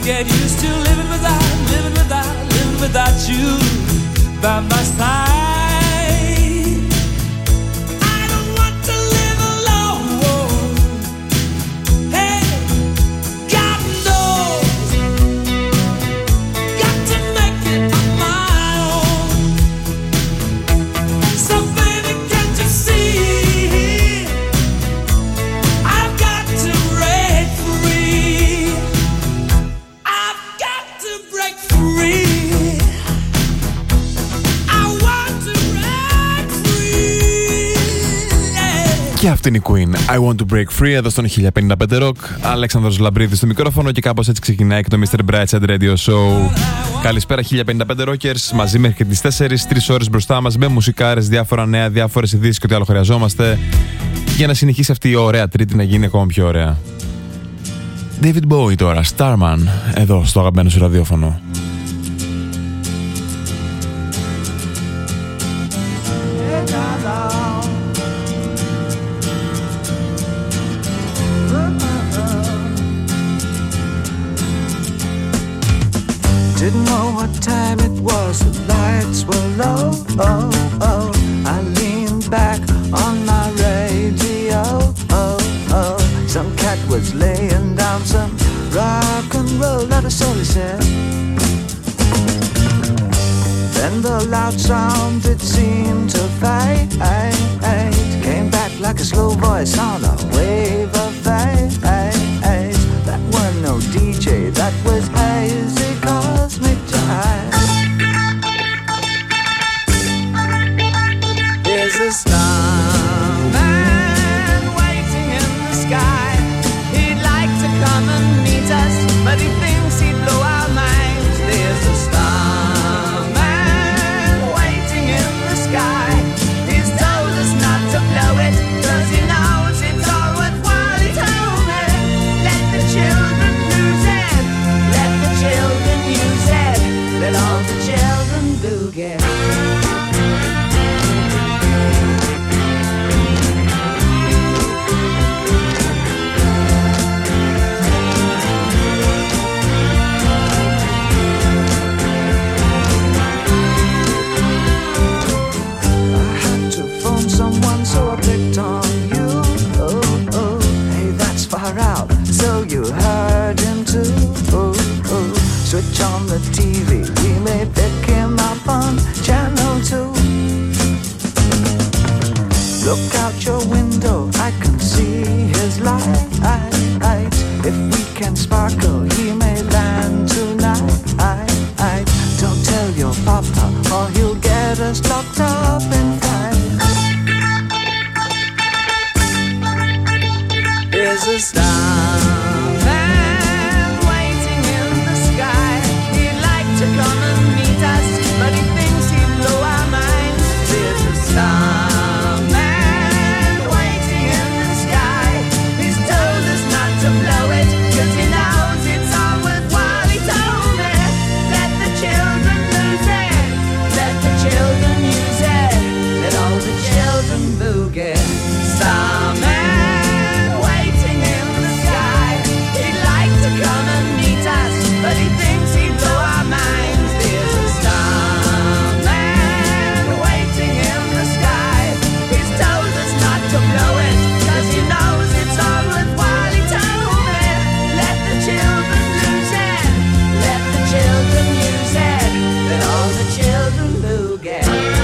get used to living without you by my side. Και αυτή είναι η Queen. I want to break free εδώ στον 1055 Rock. Αλέξανδρος Λαμπρίδης στο μικρόφωνο και κάπως έτσι ξεκινάει και το Mr. Brightside Radio Show. Καλησπέρα 1055 Rockers. Μαζί μέχρι και τις 4, 3 ώρες μπροστά μας με μουσικάρες, διάφορα νέα, διάφορες ειδήσεις και ό,τι άλλο χρειαζόμαστε για να συνεχίσει αυτή η ωραία Τρίτη να γίνει ακόμα πιο ωραία. David Bowie τώρα, Starman, εδώ στο αγαπημένο σου ραδιόφωνο. Didn't know what time it was, the lights were low, oh, oh. I leaned back on my radio, oh, oh. Some cat was laying down some rock and roll, that is all he said. Then the loud sound, it seemed to fade, came back like a slow voice on a wave of fade. That was no DJ, that was hazy cosmic jive. There's a starman waiting in the sky. He'd like to come and meet us, but he thinks he'd blow our minds. There's a starman waiting in the sky. He's told us not to blow it, 'cause he knows it's all worthwhile. He told me, let the children lose it, let the children use it, let all the children do get. Someone, so I picked on you. Oh, oh, hey, that's far out. So you heard him too. Oh, oh, switch on the TV. We may pick him up on channel 2. Look out your window, I can see his light. If we can sparkle, he may land tonight. Don't tell your papa, or he'll get us locked up in fight. There's a starman waiting in the sky. He'd like to come and meet us, but he thinks he'd blow our minds. There's a starman waiting in the sky. He's told us not to blow it, 'cause he knows it's all worthwhile. He told me, let the children lose it, let the children use it, let all the children boogie. Starman waiting in the sky. He'd like to come and meet us, but he thinks he'd blow our minds. There's a starman waiting in the sky. He's told us not to blow it, 'cause he knows it's all worthwhile. He told me, let the children lose it, let the children use it, let all the children boogie.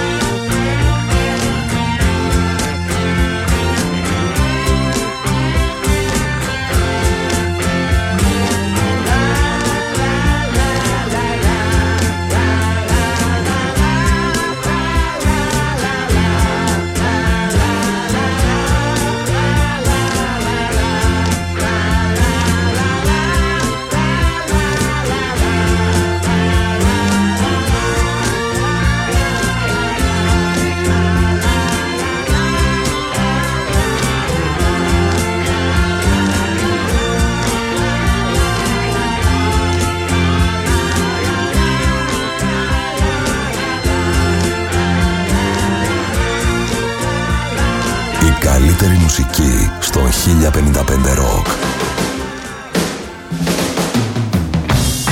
Καλύτερη μουσική στο 1055 Rock.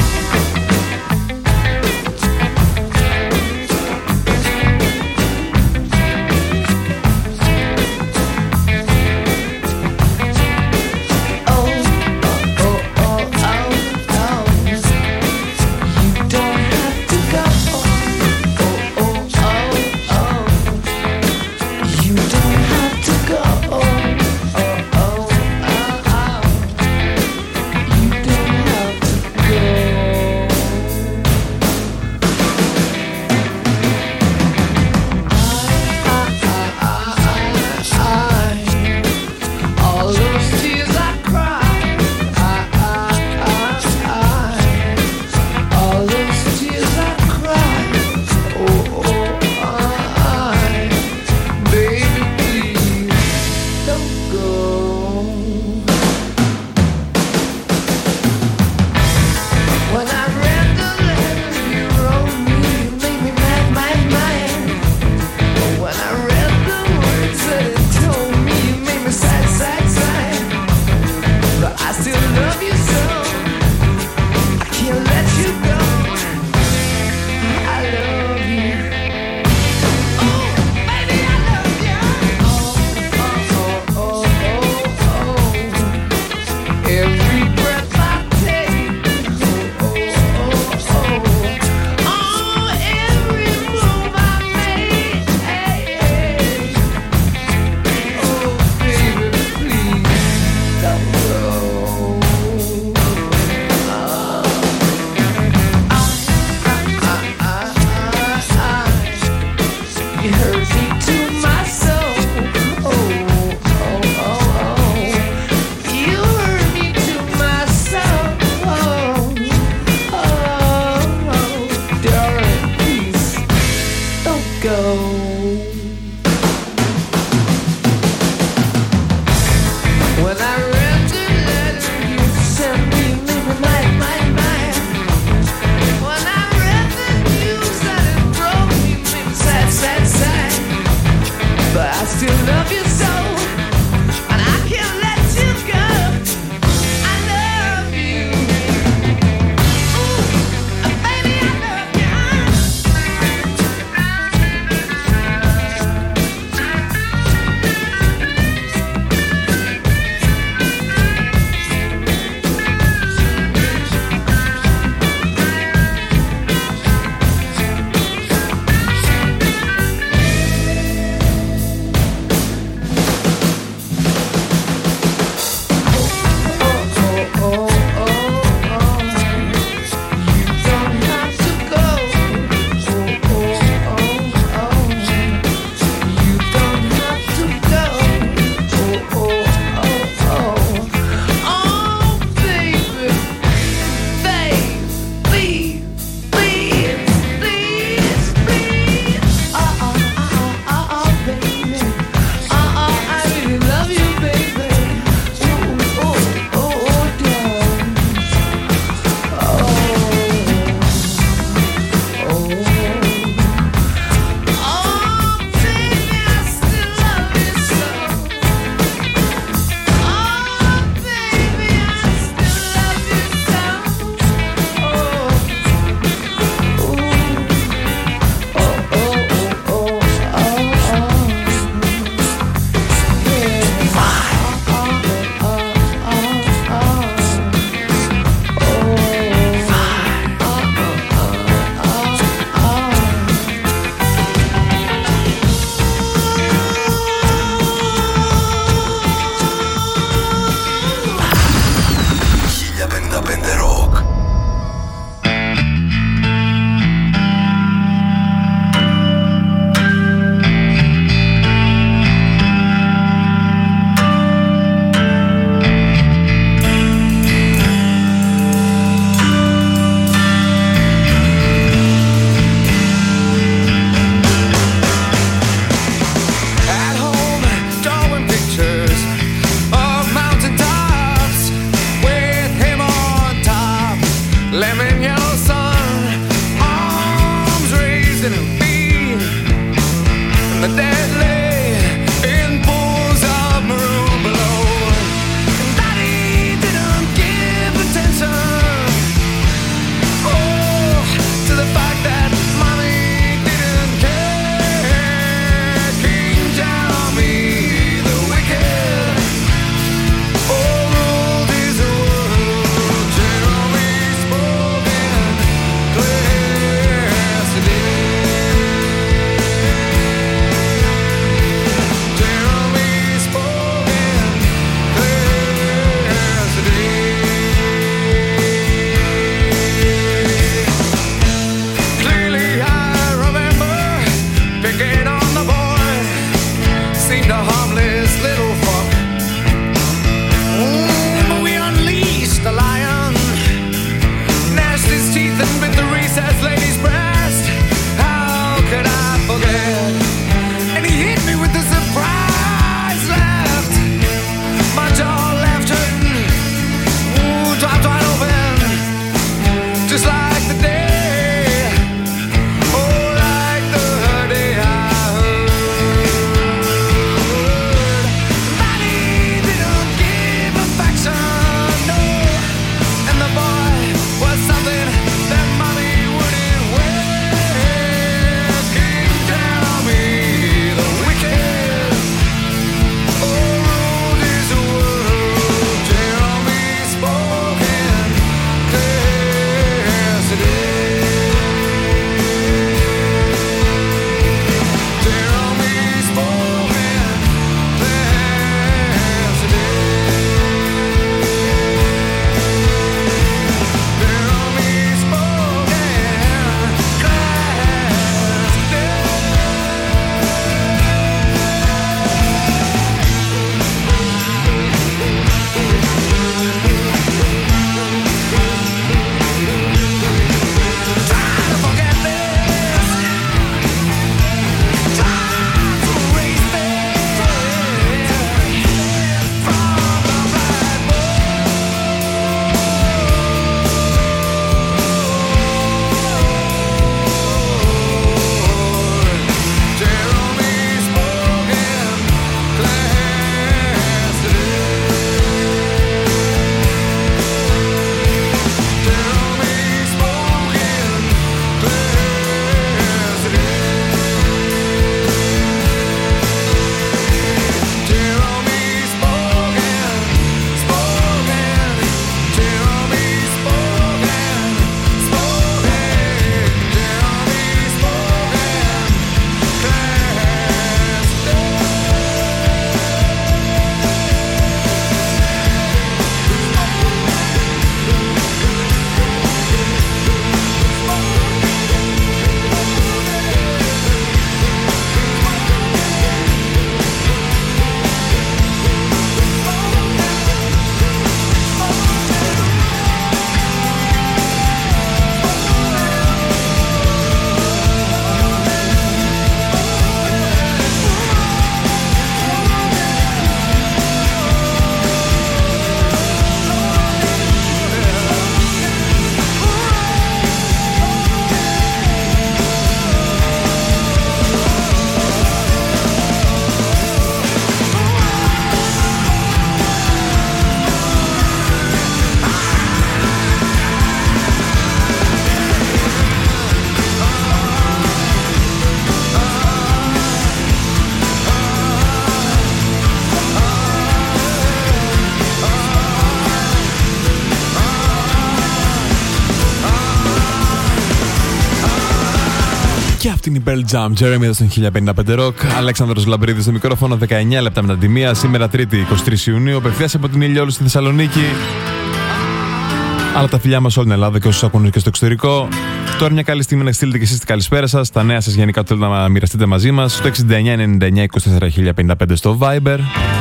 Και αυτή είναι η Pearl Jam, Jeremy εδώ στον 1055 Rock. Αλέξανδρος Λαμπρίδης στο μικρόφωνο, 19 λεπτά μετά τη μία. Σήμερα Τρίτη, 23 Ιουνίου, απευθείας από την Ηλιόλου στη Θεσσαλονίκη. Αλλά τα φιλιά μας όλη την Ελλάδα και όσους ακούνε και στο εξωτερικό. Τώρα μια καλή στιγμή να στείλετε και εσείς την καλησπέρα σας. Τα νέα σας γενικά που θέλετε να μοιραστείτε μαζί μας. Στο 6999-24 στο Viber.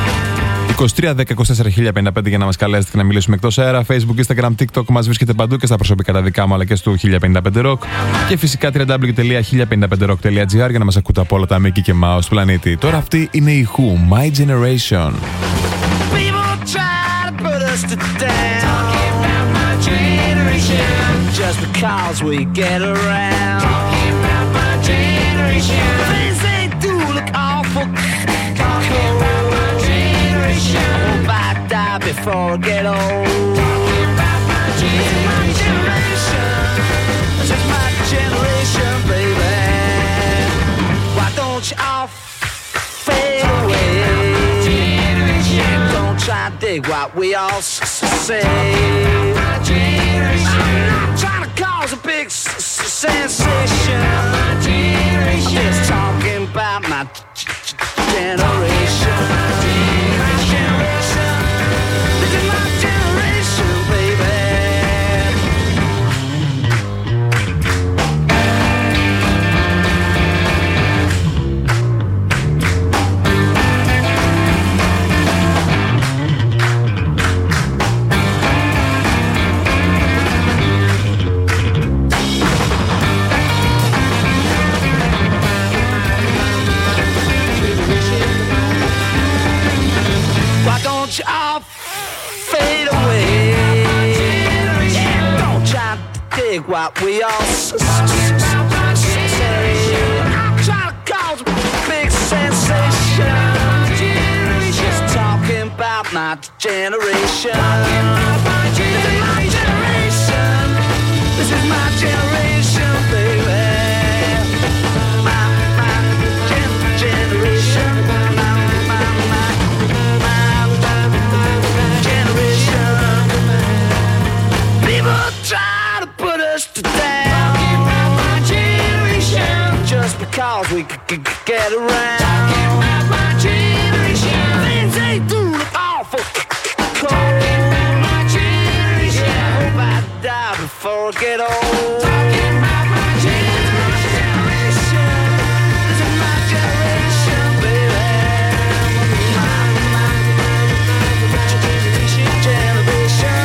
2310-24 για να μας καλέσετε και να μιλήσουμε εκτός αέρα. Facebook, Instagram, TikTok μας βρίσκεται παντού και στα προσωπικά τα δικά μου αλλά και στο 1055 Rock. Και φυσικά www.1055rock.gr για να μας ακούτε από όλα τα Mickey και Mouse του πλανήτη. Τώρα αυτή είναι η Who, My Generation. Just because we get around. Talking about my generation. Things they do look awful. Talking about my generation. Hope I die before I get old. Talking about my generation. This is my generation, baby. Why don't you all fade away? Don't try to dig what we all say. I'm not trying to cause a big sensation. I'm just talking about my generation. My generation. This is my generation, baby. You all fade away. Yeah, don't try to dig what we all say. I'm trying to cause a big sensation. Just talking about my generation. This is my generation. This is my generation, baby. My generation. Try to put us down. Talking about my generation. Just because we could get around. Talking about my generation. Things they do look awful cold. Talking about my generation. Yeah, I hope I die before I get old. Talking about my generation. This is my generation, baby. My generation.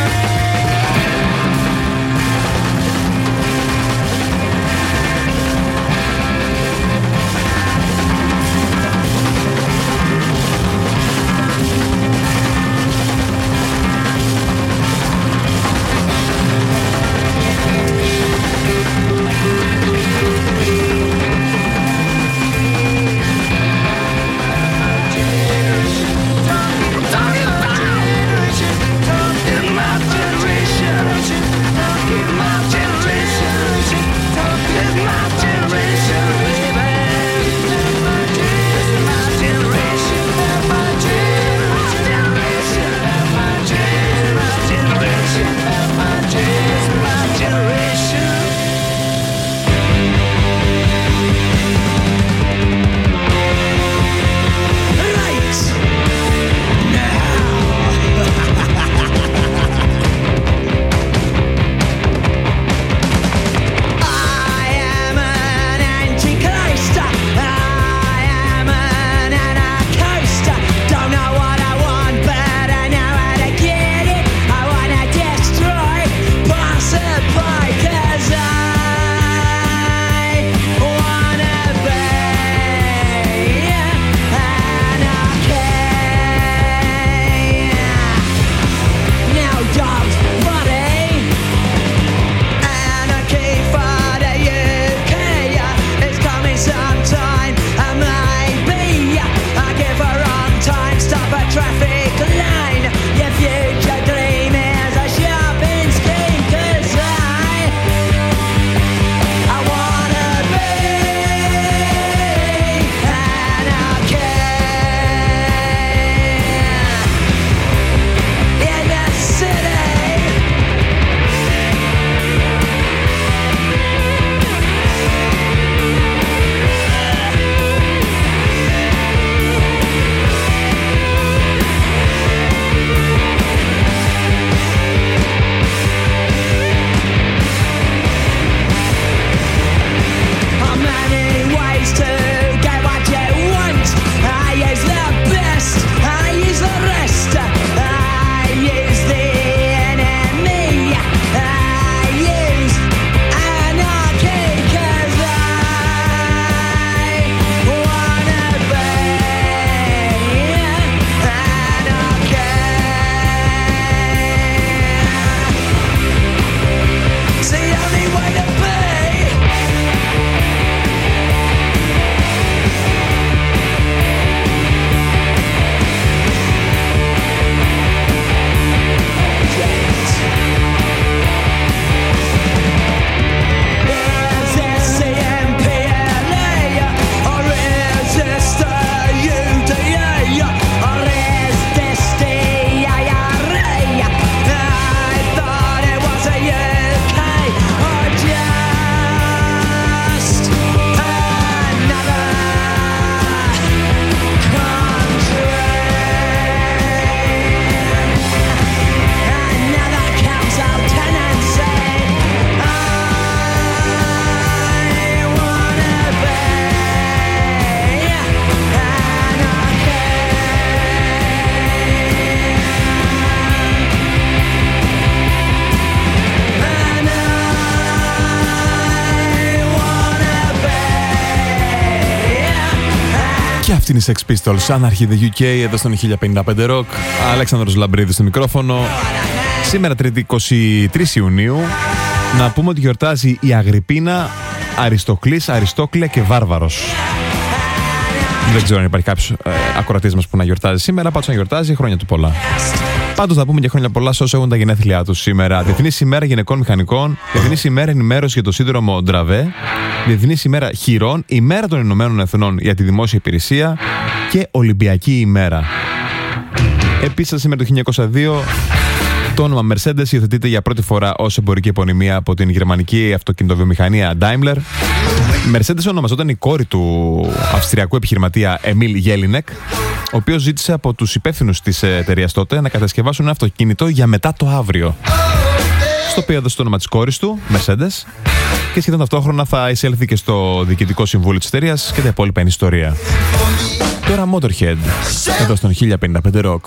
Και αυτή είναι η Sex Pistols, Anarchy the UK, εδώ στον 1055 Rock. Αλέξανδρος Λαμπρίδης στο μικρόφωνο. Σήμερα Τρίτη 23 Ιουνίου. Να πούμε ότι γιορτάζει η Αγρυπίνα, Αριστοκλής, Αριστόκλε και Βάρβαρος. Δεν ξέρω αν υπάρχει κάποιος ακροατής μας που να γιορτάζει σήμερα. Πάντως να γιορτάζει, χρόνια του πολλά. Πάντως να πούμε και χρόνια πολλά σε όσους έχουν τα γενέθλιά τους σήμερα. Διεθνής ημέρα γυναικών μηχανικών, Διεθνής ημέρα ενημέρωση για το σύνδρομο Ντραβέ, Διεθνής ημέρα χειρών, ημέρα των Ηνωμένων Εθνών για τη δημόσια υπηρεσία και Ολυμπιακή ημέρα. Επίσης σήμερα το 1902 το όνομα Mercedes υιοθετείται για πρώτη φορά ως εμπορική επωνυμία από την γερμανική αυτοκινητοβιομηχανία Daimler. Mercedes ονομαζόταν η κόρη του αυστριακού επιχειρηματία Εμίλ Γέλινεκ, ο οποίος ζήτησε από τους υπεύθυνους της εταιρείας τότε να κατασκευάσουν ένα αυτοκίνητο για μετά το αύριο, στο οποίο έδωσε το όνομα της κόρης του, Mercedes, και σχεδόν ταυτόχρονα θα εισέλθει και στο διοικητικό συμβούλιο της εταιρείας και τα υπόλοιπα είναι ιστορία. Τώρα Motorhead, εδώ στον 1055 Rock.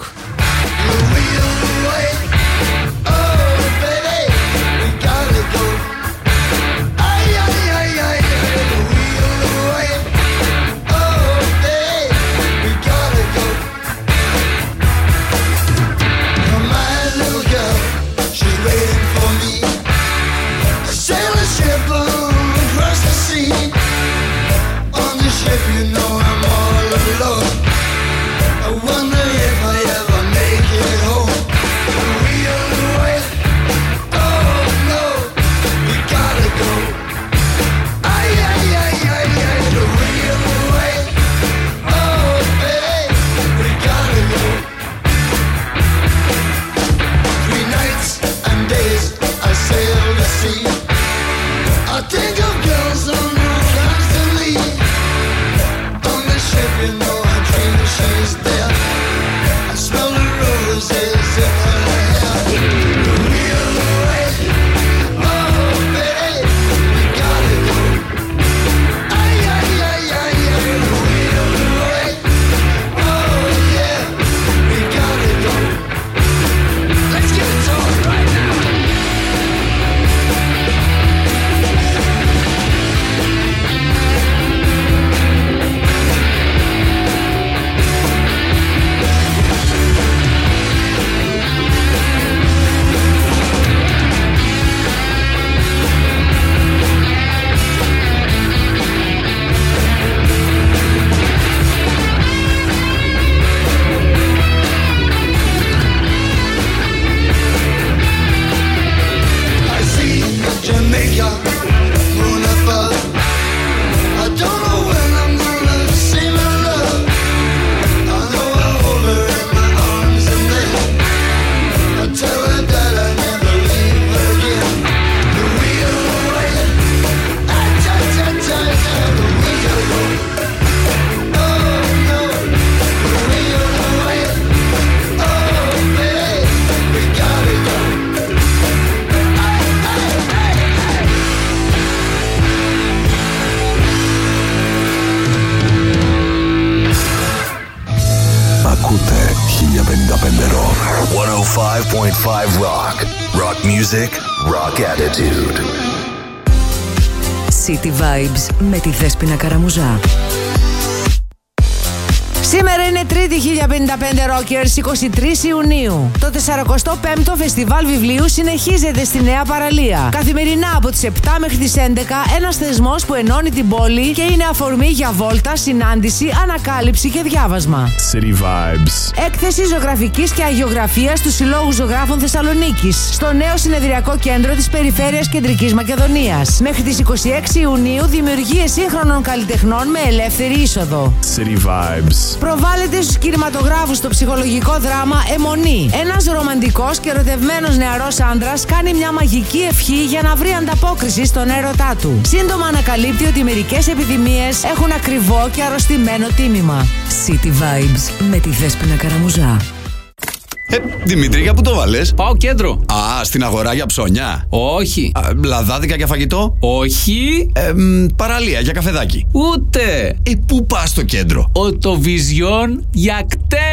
Rock attitude. City Vibes με τη Δέσποινα Καραμουζά. Σήμερα είναι Τρίτη 1055 Rockers, 23 Ιουνίου. Το 45ο Φεστιβάλ Βιβλίου συνεχίζεται στη Νέα Παραλία. Καθημερινά από τις 7 μέχρι τις 11, ένας θεσμός που ενώνει την πόλη και είναι αφορμή για βόλτα, συνάντηση, ανακάλυψη και διάβασμα. City Vibes. Έκθεση ζωγραφικής και αγιογραφίας του Συλλόγου Ζωγράφων Θεσσαλονίκης, στο νέο συνεδριακό κέντρο της Περιφέρειας Κεντρικής Μακεδονίας. Μέχρι τις 26 Ιουνίου δημιουργίες σύγχρονων καλλιτεχνών με ελεύθερη είσοδο. City Vibes. Προβάλλεται στους κινηματογράφους το ψυχολογικό δράμα Αιμονή. Ένας ρομαντικός και ερωτευμένος νεαρός άντρας κάνει μια μαγική ευχή για να βρει ανταπόκριση στον έρωτά του. Σύντομα ανακαλύπτει ότι μερικές επιθυμίες έχουν ακριβό και αρρωστημένο τίμημα. City Vibes με τη Δέσποινα Καραμουζά. Δημήτρη, για πού το βάλες? Πάω κέντρο. Α, στην αγορά για ψώνια. Όχι. Λαδάδικα για φαγητό. Όχι. Παραλία για καφεδάκι. Ούτε. Πού πας στο κέντρο? Οτοβιζιόν για κταίο.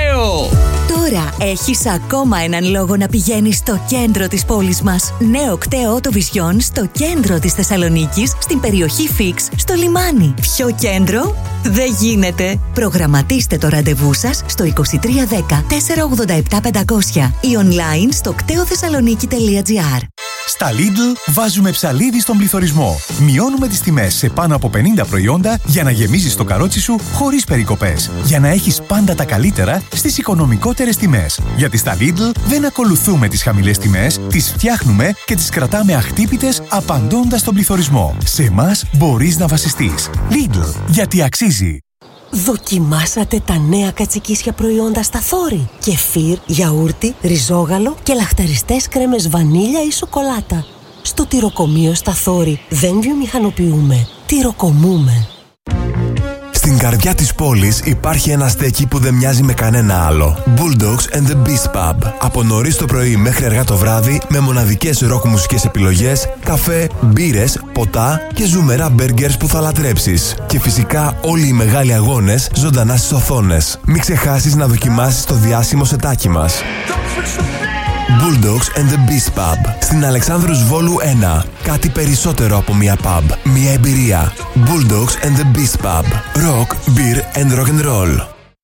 ωραίο! Τώρα έχεις ακόμα έναν λόγο να πηγαίνεις στο κέντρο της πόλης μας. Νέο κτέο Autovisión στο κέντρο της Θεσσαλονίκης, στην περιοχή Φίξ, στο λιμάνι. Πιο κέντρο δεν γίνεται. Προγραμματίστε το ραντεβού σας στο 2310 487 500 ή online στο κτεοθεσσαλονίκη.gr. Στα Lidl βάζουμε ψαλίδι στον πληθωρισμό. Μειώνουμε τις τιμές σε πάνω από 50 προϊόντα για να γεμίζεις το καρότσι σου χωρίς περικοπές. Για να έχεις πάντα τα καλύτερα στις οικονομικότερες τιμές. Γιατί στα Lidl δεν ακολουθούμε τις χαμηλές τιμές, τις φτιάχνουμε και τις κρατάμε αχτύπητες απαντώντας στον πληθωρισμό. Σε εμάς μπορείς να βασιστείς. Lidl, γιατί αξίζει. Δοκιμάσατε τα νέα κατσικίσια προϊόντα στα Θόρη. Κεφίρ, γιαούρτι, ριζόγαλο και λαχταριστές κρέμες βανίλια ή σοκολάτα. Στο τυροκομείο στα Θόρη δεν βιομηχανοποιούμε, τυροκομούμε. Στην καρδιά της πόλης υπάρχει ένα στέκι που δεν μοιάζει με κανένα άλλο. Bulldogs and the Beast Pub. Από νωρίς το πρωί μέχρι αργά το βράδυ, με μοναδικές ροκ μουσικές επιλογές, καφέ, μπύρες, ποτά και ζουμερά μπέργκερς που θα λατρέψεις. Και φυσικά όλοι οι μεγάλοι αγώνες ζωντανά στις οθόνες. Μην ξεχάσεις να δοκιμάσεις το διάσημο σετάκι μας. Bulldogs and the Beast Pub. Στην Αλεξάνδρους Βόλου 1. Κάτι περισσότερο από μια pub. Μια εμπειρία. Bulldogs and the Beast Pub. Rock, beer and rock and roll.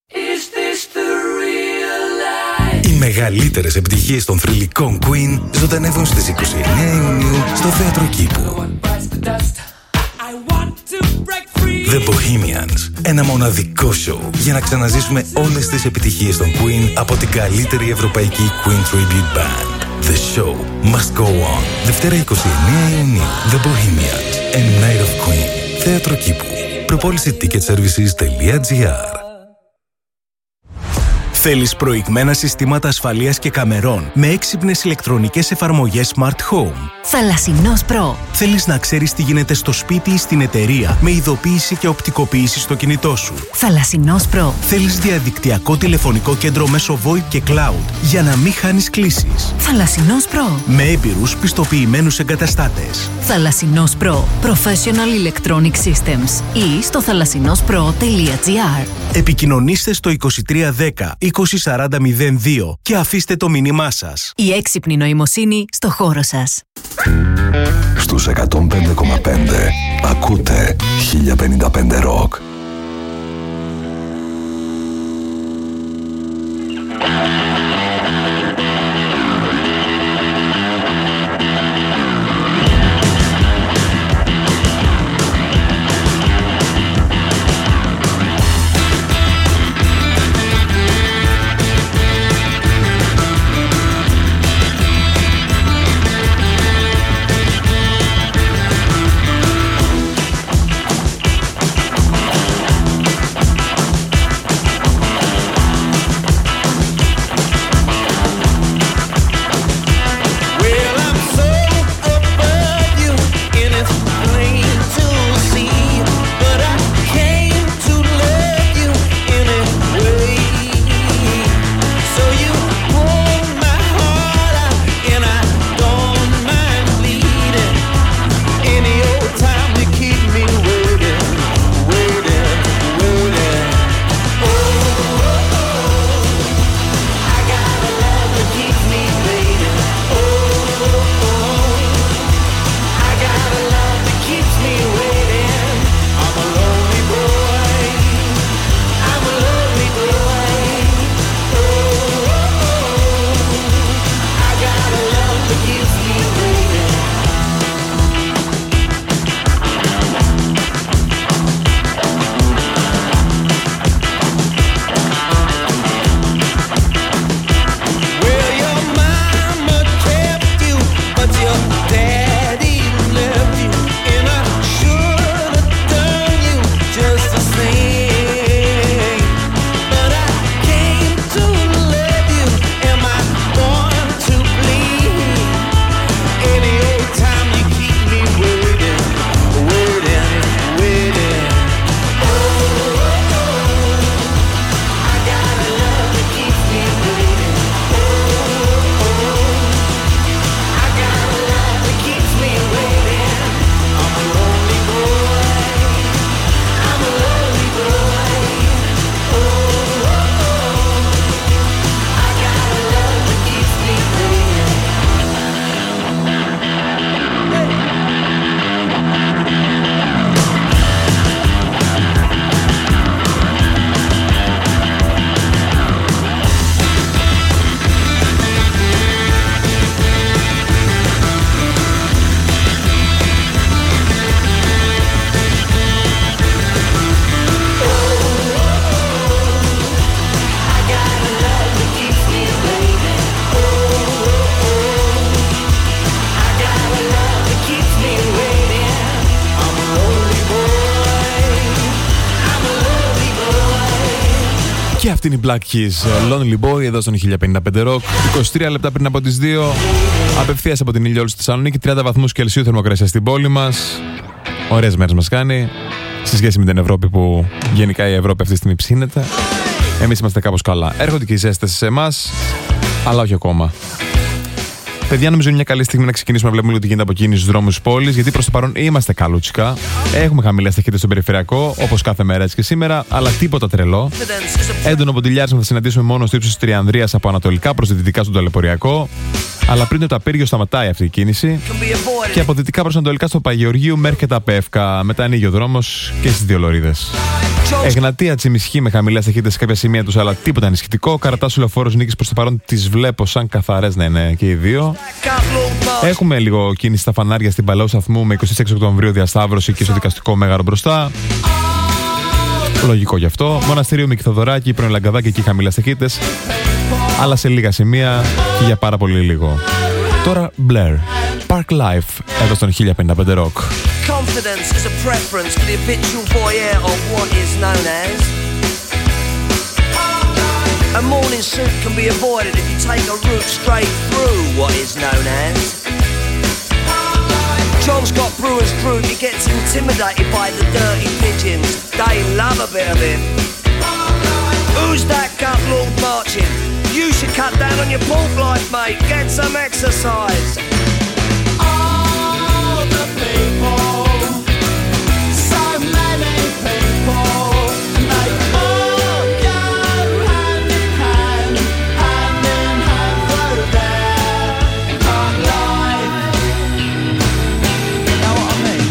Οι μεγαλύτερες επιτυχίες των θρυλικών Queen ζωντανεύουν στις 29 Ιουνίου στο Θέατρο Κήπου. The Bohemians. Ένα μοναδικό show για να ξαναζήσουμε όλες τις επιτυχίες των Queen από την καλύτερη ευρωπαϊκή Queen Tribute Band. The show must go on. Δευτέρα 29 Ιουνίου. The Bohemians. A Night of Queen. Θέατρο Κήπου. Προπόληση ticketservices.gr. Θέλεις προηγμένα συστήματα ασφαλείας και καμερών με έξυπνες ηλεκτρονικές εφαρμογές Smart Home? Θαλασσινός Pro. Θέλεις να ξέρεις τι γίνεται στο σπίτι ή στην εταιρεία με ειδοποίηση και οπτικοποίηση στο κινητό σου? Θαλασσινός Pro. Θέλεις διαδικτυακό τηλεφωνικό κέντρο μέσω VoIP και Cloud για να μην χάνεις κλήσεις? Θαλασσινός Pro. Με έμπειρους πιστοποιημένους εγκαταστάτες. Θαλασσινός Pro. Professional Electronic Systems ή στο θαλασσινόspro.gr. Επικοινωνήστε στο 2310 2040 02 και αφήστε το μήνυμά σας. Η έξυπνη νοημοσύνη στο χώρο σας. Στους 105,5 ακούτε 1055 Rock. Αυτή είναι η Black Keys, Lonely Boy, εδώ στον 1055 Rock. 23 λεπτά πριν από τις 2. Απευθείας από την Ηλιόλου στη Θεσσαλονίκη. 30 βαθμούς Κελσίου θερμοκρασία στην πόλη μας. Ωραίες μέρες μας κάνει. Σε σχέση με την Ευρώπη, που γενικά η Ευρώπη αυτή τη στιγμή ψήνεται, εμείς είμαστε κάπως καλά. Έρχονται και οι ζέστες σε εμάς, αλλά όχι ακόμα. Παιδιά, νομίζω είναι μια καλή στιγμή να ξεκινήσουμε να βλέπουμε τι γίνεται από κίνηση στους δρόμους της πόλης, γιατί προς το παρόν είμαστε καλούτσικα. Έχουμε χαμηλές ταχύτητες στον περιφερειακό, όπως κάθε μέρα έτσι και σήμερα, αλλά τίποτα τρελό. Έντονο ποντιλιάρισμα θα συναντήσουμε μόνο στο ύψος της Τριανδρίας από ανατολικά προς δυτικά στον ταλαιπωριακό. Αλλά πριν το Ταπύργιο σταματάει αυτή η κίνηση. Και από δυτικά προς ανατολικά στο Παγεωργίου μέχρι και τα Πεύκα. Μετά ανοίγει ο δρόμος και στις δύο λωρίδες. Εγνατία Τσιμισχή με χαμηλές ταχύτητες σε κάποια σημεία τους, αλλά τίποτα ανησυχητικό. Καρατάσου Λεωφόρος Νίκης προς το παρόν τις βλέπω σαν καθαρές να είναι και οι δύο. Έχουμε λίγο κίνηση στα φανάρια στην Παλαιό Σταθμού με 26 Οκτωβρίου διασταύρωση και στο δικαστικό Μέγαρο μπροστά. Λογικό γι' αυτό. Μοναστήριο Μικηθοδωράκη, πρώην Λαγκαδάκη, εκεί χαμηλές ταχύτητες. Αλλά σε λίγα σημεία και για πάρα πολύ λίγο. Τώρα Blair, Park Life, εδώ στον 1055 Rock. Confidence is a preference for the habitual voyeur of what is known as. A morning suit can be avoided if you take a route straight through what is known as. John's got brewer's fruit, he gets intimidated by the dirty pigeons. They love a bit of him. Who's that gut lord marching? You should cut down on your pork life, mate. Get some exercise. All the people, so many people, they all go hand in hand through their park life. Know what I mean?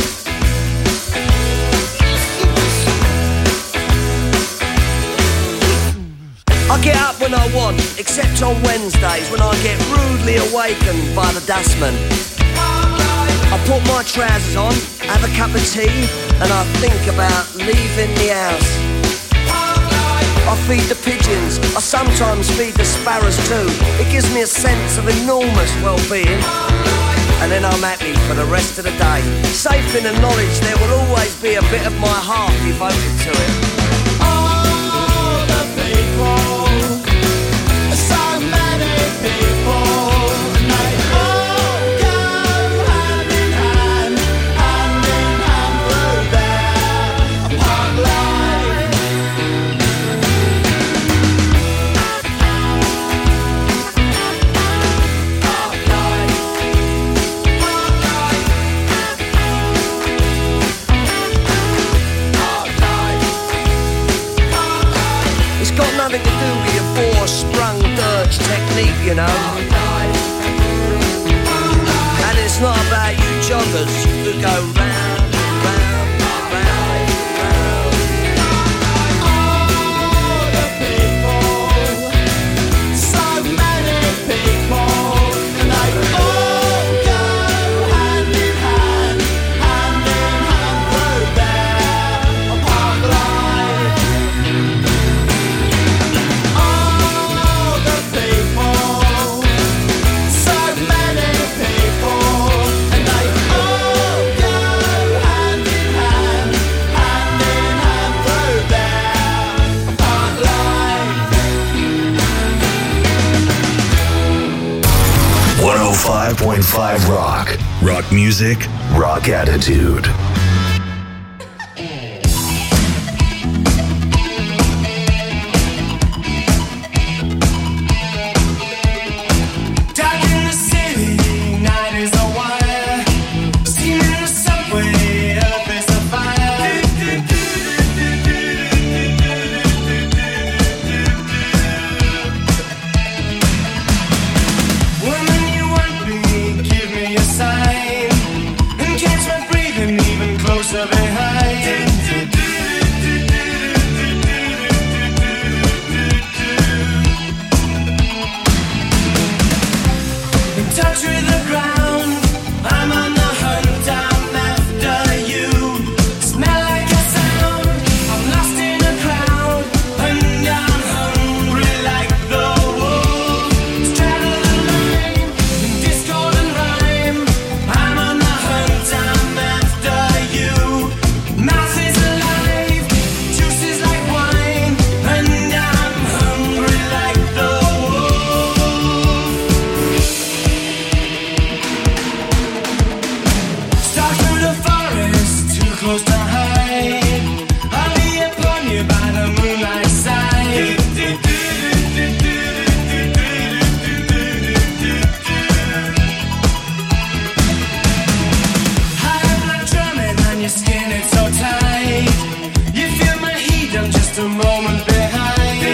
I get up when I want, except on Wednesdays when I get rudely awakened by the dustman. I put my trousers on, have a cup of tea, and I think about leaving the house. I feed the pigeons, I sometimes feed the sparrows too. It gives me a sense of enormous well-being. And then I'm happy for the rest of the day, safe in the knowledge there will always be a bit of my heart devoted to it. All the people, so many people, they all go hand in hand through their park life. Park life. It's got nothing to do with your four-sprung dirge technique, you know. And it's not about you joggers who go round, round, round, round. All the people, so many people, and they all go hand in hand through their park life. All the people, so many people, and they all go hand in hand through their park life. 105.5 Rock. Rock music, Rock attitude. Dark in the city, night is a wire. Steam in the subway, earth is a fire. Woman, you want me, give me a sign. And catch my breathing even closer behind. In touch with the ground, I'm on the hunt, I'm after you. Smell like a sound, I'm lost in a crowd, and I'm hungry like the wolves. Straddle the line, in discord and rhyme, I'm on the hunt, I'm after you. close to hide. I'll be upon you by the moonlight side. High blood drumming on your skin, it's so tight. You feel my heat, I'm just a moment behind.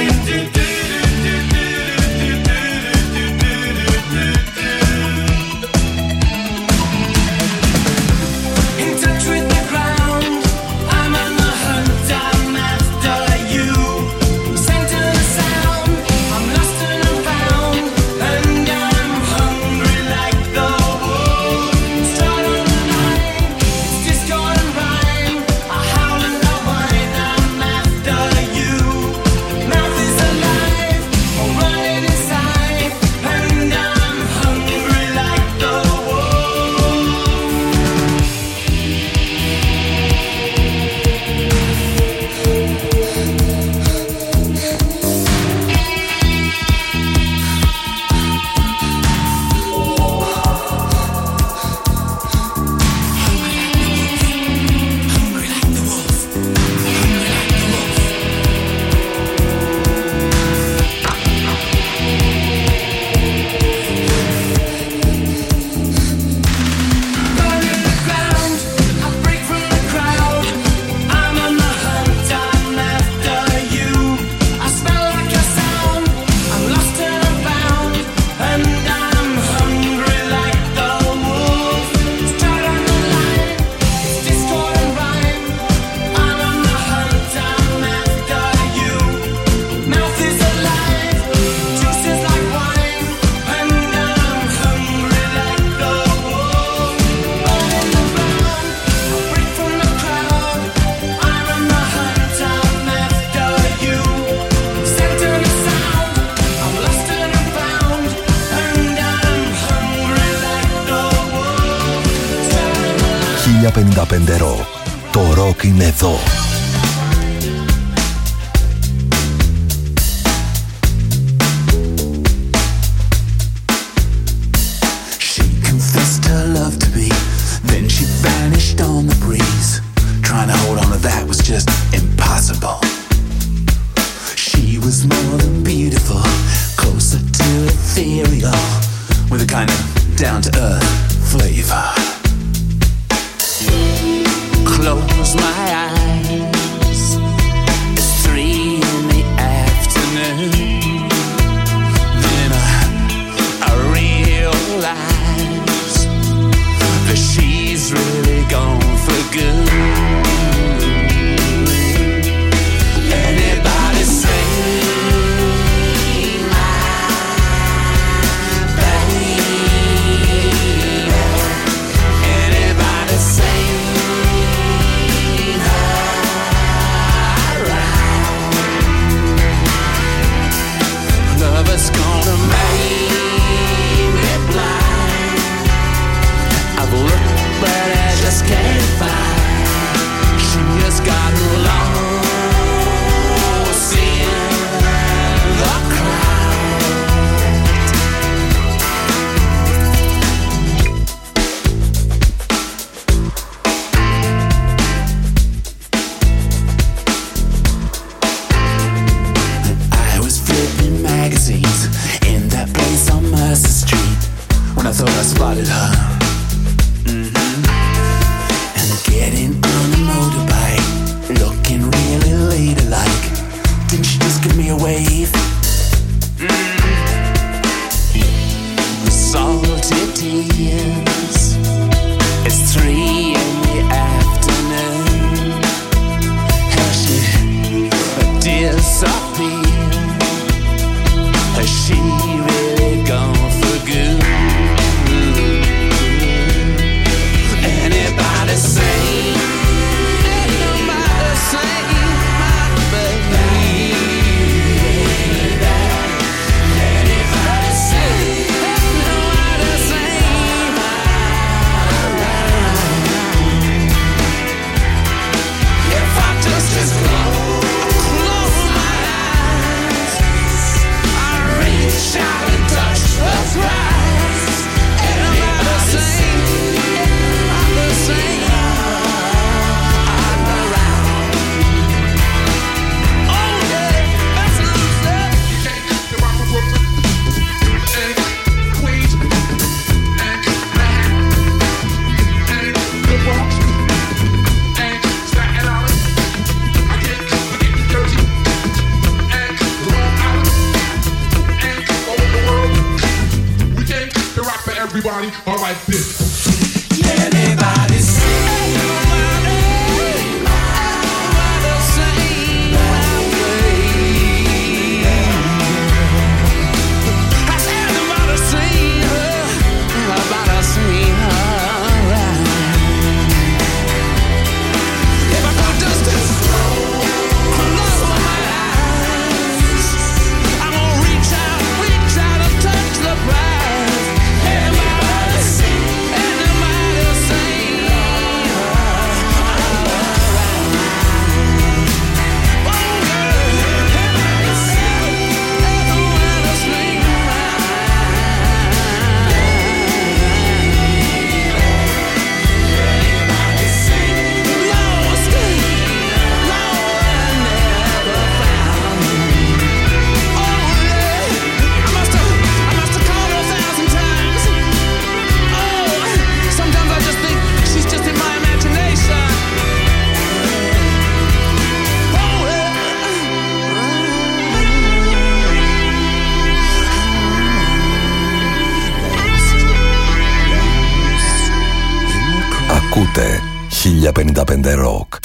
Ρο. Το ροκ είναι εδώ. She confessed her love to me, then she vanished on the breeze. Trying to hold on to that was just impossible. She was more than beautiful, closer to ethereal, with a kind of down-to-earth flavor. Close my eyes, it's 3 in the afternoon. Then I realize that she's really gone for good. Anybody say my baby? Anybody say love's gonna make me blind. I've looked but I just can't find. She has gotten lost in the crowd. I was flipping magazines in that place on Mercer Street when I thought I spotted her. And getting on a motorbike, looking really ladylike. Didn't she just give me a wave? Salty tears. It's 3 in the afternoon. How she disappeared. Has she really gone for good? Anybody say? Nobody say my baby. Anybody say? Nobody say my if I just close my eyes. Ακούτε 1055 Rock.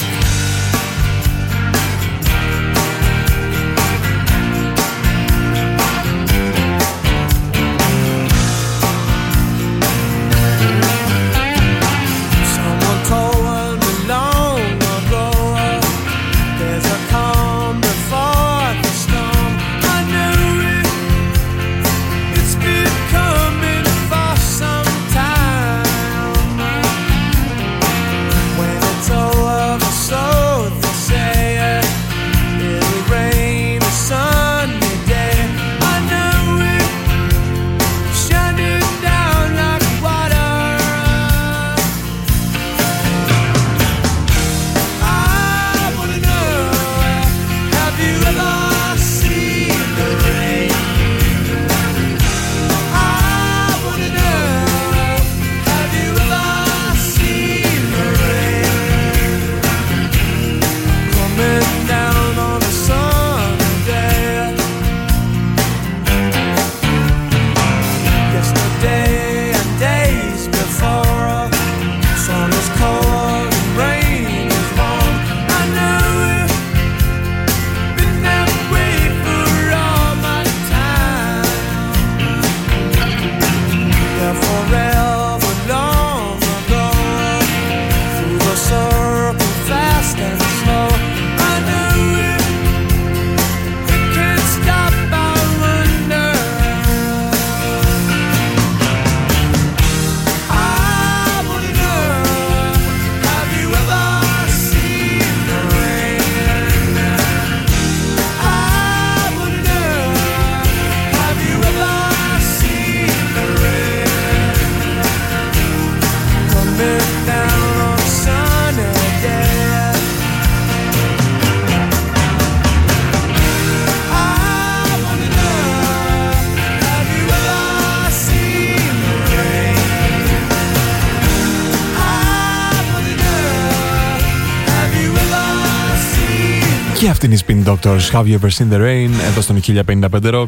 Και αυτή είναι η Spin Doctors, Have You Ever Seen The Rain, εδώ στον 1055 Rock.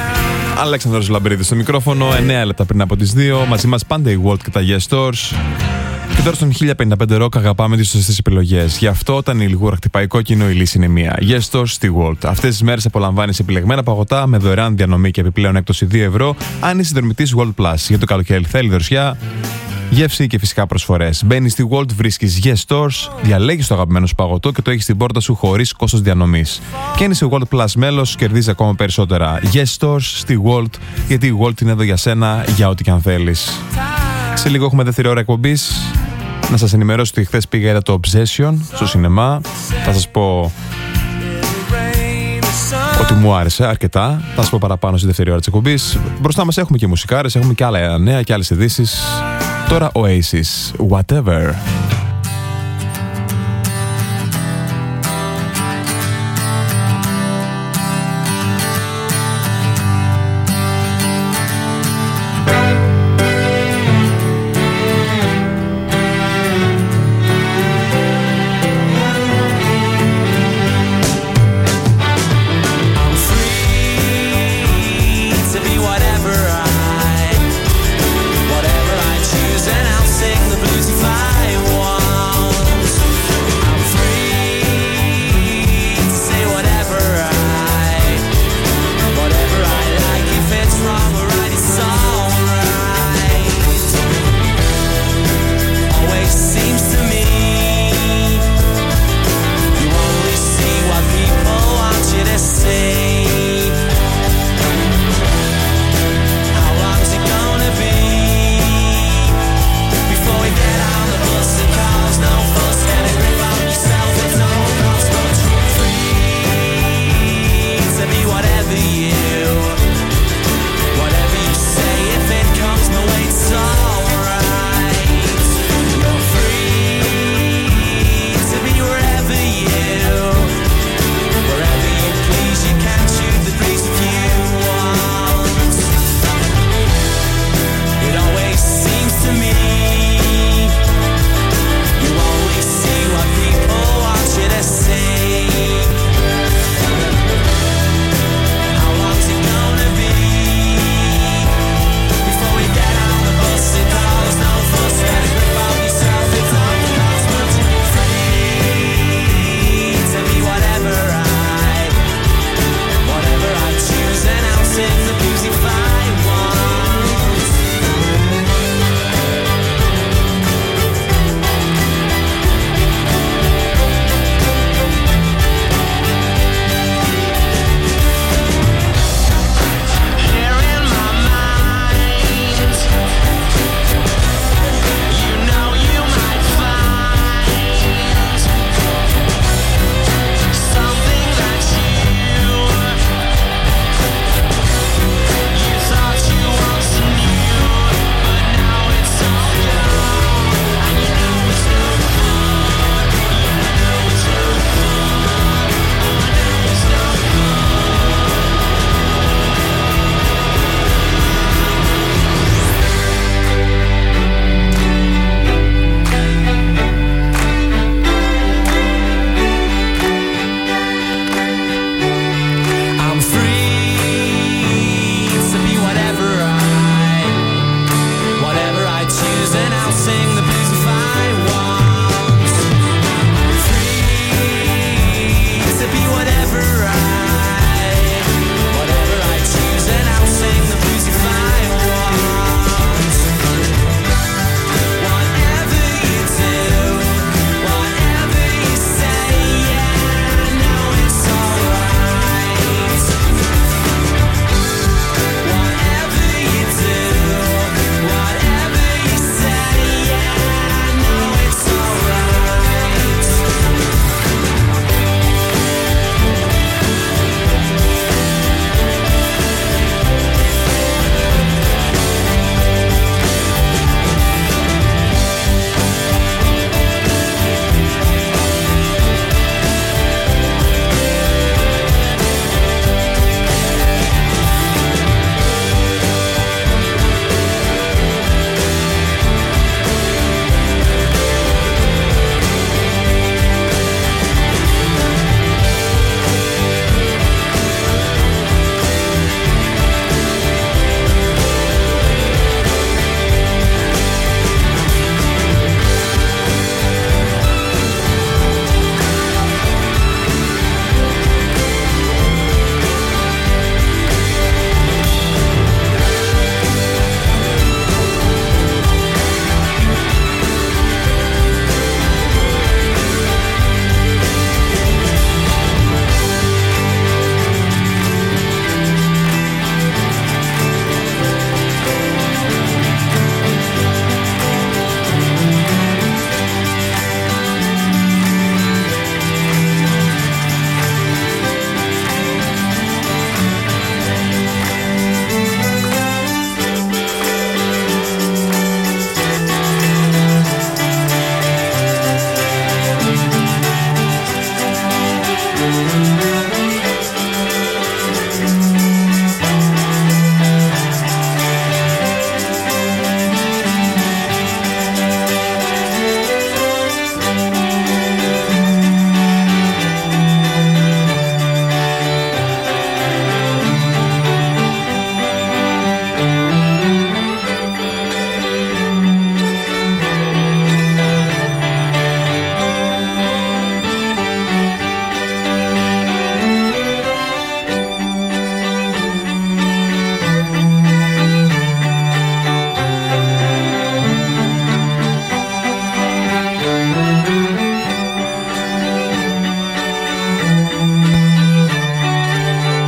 Αλέξανδρος Λαμπρίδης στο μικρόφωνο, 9 λεπτά πριν από τις 2. Μαζί μας πάντα η Walt και τα Yes Stores. Και τώρα στον 1055 Rock αγαπάμε τις σωστές επιλογές. Γι' αυτό όταν η λιγούρα χτυπάει κόκκινο, η λύση είναι μία. Yes Stores στη Walt. Αυτές τις μέρες απολαμβάνεις επιλεγμένα παγωτά με δωρεάν διανομή και επιπλέον έκπτωση 2 ευρώ αν είσαι συνδρομητής Walt Plus. Για το καλοκαίρι θέλει δροσιά, γεύση και φυσικά προσφορές. Μπαίνεις στη Walt, βρίσκεις Yes Stores, διαλέγεις το αγαπημένο σου παγωτό και το έχεις στην πόρτα σου χωρίς κόστος διανομής. Και αν είσαι Walt Plus μέλος, κερδίζεις ακόμα περισσότερα. Yes Stores στη Walt, γιατί η Walt είναι εδώ για σένα, για ό,τι και αν θέλεις. Σε λίγο έχουμε δεύτερη ώρα εκπομπής. Να σας ενημερώσω ότι χθες πήγα είδα το Obsession στο σινεμά. Θα σας πω ότι μου άρεσε αρκετά. Θα σας πω παραπάνω στη δεύτερη ώρα της εκπομπής. Μπροστά μας έχουμε και μουσικάρες, έχουμε και άλλα νέα και άλλες ειδήσεις. Τώρα Oasis, Whatever.